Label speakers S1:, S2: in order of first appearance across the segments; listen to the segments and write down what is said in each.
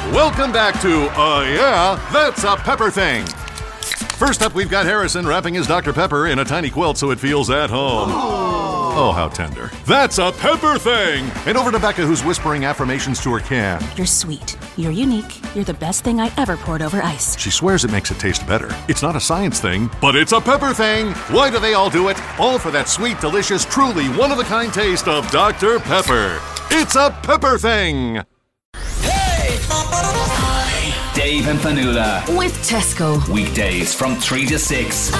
S1: Welcome back to Yeah, That's a Pepper Thing. First up, we've got Harrison wrapping his Dr. Pepper in a tiny quilt so it feels at home. Oh, how tender. That's a Pepper Thing! And over to Becca, who's whispering affirmations to her can.
S2: You're sweet. You're unique. You're the best thing I ever poured over ice.
S1: She swears it makes it taste better. It's not a science thing, but it's a Pepper Thing! Why do they all do it? All for that sweet, delicious, truly one-of-a-kind taste of Dr. Pepper. It's a Pepper Thing!
S3: Dave and Fanula.
S4: With Tesco.
S3: Weekdays from 3 to 6.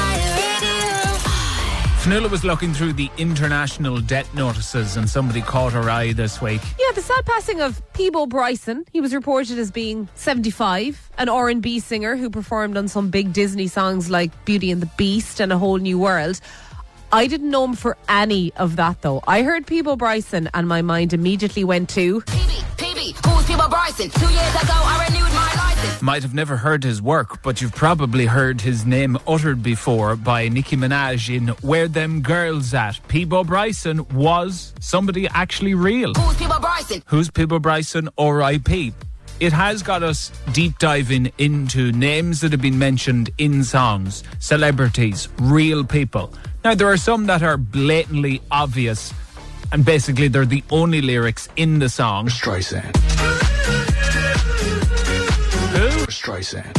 S5: Fanula was looking through the international debt notices and somebody caught her eye this week.
S6: Yeah, the sad passing of Peabo Bryson. He was reported as being 75, an R&B singer who performed on some big Disney songs like Beauty and the Beast and A Whole New World. I didn't know him for any of that, though. I heard Peabo Bryson and my mind immediately went to...
S4: Who's Peabo Bryson? 2 years ago, I renewed my license.
S5: Might have never heard his work, but you've probably heard his name uttered before by Nicki Minaj in Where Them Girls At. Peabo Bryson was somebody actually real.
S4: Who's Peabo Bryson?
S5: Who's Peabo Bryson? R.I.P. It has got us deep diving into names that have been mentioned in songs, celebrities, real people. Now, there are some that are blatantly obvious, and basically they're the only lyrics in the song.
S7: Streisand.
S5: Who?
S7: Streisand.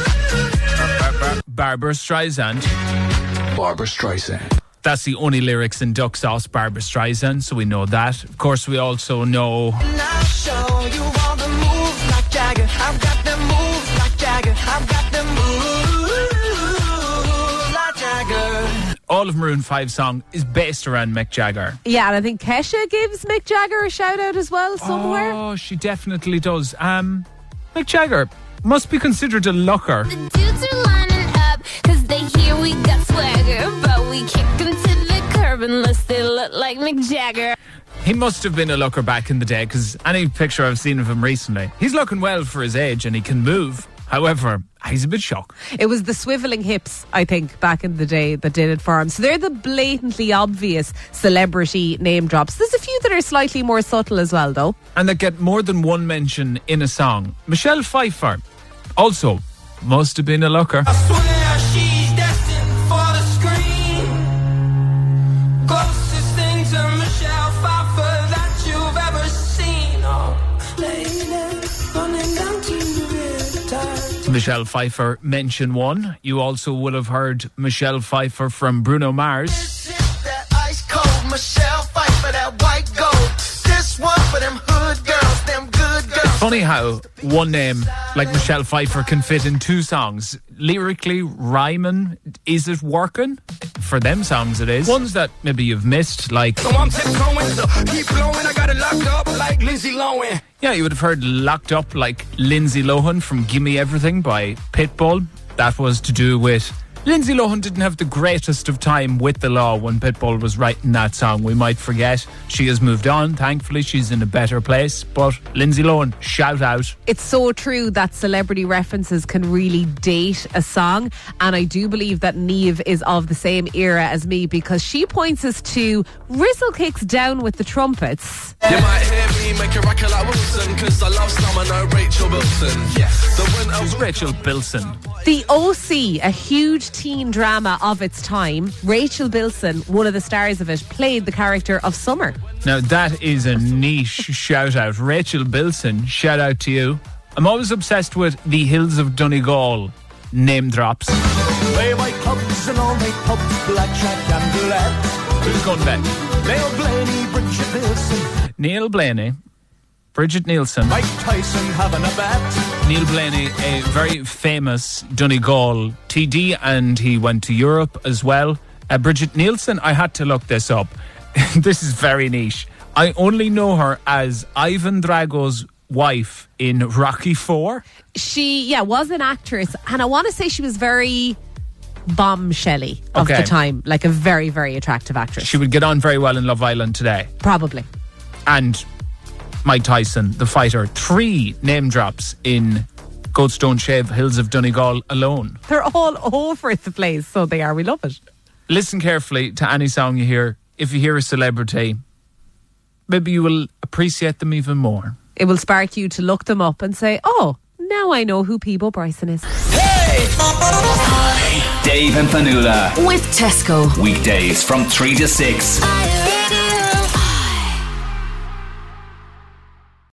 S5: Barbara Streisand.
S7: Barbara Streisand.
S5: That's the only lyrics in Duck Sauce, Barbara Streisand, so we know that. Of course, we also know...
S8: I'll show you all the moves like Jagger. I've got them moves like Jagger. I've got them moves like Jagger.
S5: All of Maroon 5's song is based around Mick Jagger.
S6: Yeah, and I think Kesha gives Mick Jagger a shout-out as well somewhere.
S5: Oh, she definitely does. Mick Jagger must be considered a looker.
S9: The dudes are lining up because they hear we got swagger, but we kick them to the curb unless they look like Mick Jagger.
S5: He must have been a looker back in the day, because any picture I've seen of him recently, he's looking well for his age and he can move. However, he's a bit shocked.
S6: It was the swivelling hips, I think, back in the day that did it for him. So they're the blatantly obvious celebrity name drops. There's a few that are slightly more subtle as well, though.
S5: And that get more than one mention in a song. Michelle Pfeiffer also must have been a looker.
S8: I swear she's destined for the screen. Closest thing to Michelle Pfeiffer that you've ever seen. Oh, lady, running down to the riptide.
S5: Michelle Pfeiffer, mention one. You also would have heard Michelle Pfeiffer from Bruno Mars.
S8: This is that ice cold Michelle Pfeiffer, that white gold. This one for them hood girls, them good girls.
S5: Funny how one name like Michelle Pfeiffer can fit in two songs. Lyrically, rhyming, is it working? For them songs it is. Ones that maybe you've missed, like...
S8: So I'm tiptoeing, so keep blowing, I got it locked up like Lindsay Lohan.
S5: Yeah, you would have heard Locked Up like Lindsay Lohan from Gimme Everything by Pitbull. That was to do with... Lindsay Lohan didn't have the greatest of time with the law when Pitbull was writing that song. We might forget. She has moved on. Thankfully, she's in a better place. But Lindsay Lohan, shout out.
S6: It's so true that celebrity references can really date a song. And I do believe that Niamh is of the same era as me, because she points us to Rizzle Kicks Down with the Trumpets.
S10: You might hear me make a record like Wilson, because I love Summer, no Rachel Bilson. Yes.
S5: Who's Rachel Bilson?
S6: The OC, a huge teen drama of its time. Rachel Bilson, one of the stars of it, played the character of Summer.
S5: Now that is a niche shout out. Rachel Bilson, shout out to you. I'm always obsessed with the Hills of Donegal name drops.
S8: Play white clubs and all night pubs, blackjack and roulette.
S5: Who's going to bet?
S8: Neil Blaney, Bridget Nielsen.
S5: Neil Blaney, Bridget Nielsen.
S8: Mike Tyson having a bet.
S5: Neil Blaney, a very famous Donegal TD, and he went to Europe as well. Bridget Nielsen, I had to look this up. This is very niche. I only know her as Ivan Drago's wife in Rocky IV.
S6: She, was an actress, and I want to say she was very bombshelly of the time, like a very, very attractive actress.
S5: She would get on very well in Love Island today.
S6: Probably.
S5: And Mike Tyson, the fighter, 3 name drops in Goldstone Shave, Hills of Donegal alone.
S6: They're all over the place, so they are. We love it.
S5: Listen carefully to any song you hear. If you hear a celebrity, maybe you will appreciate them even more.
S6: It will spark you to look them up and say, oh, now I know who Peebo Bryson is.
S3: Dave and Fanula.
S4: With Tesco.
S3: Weekdays from 3 to 6.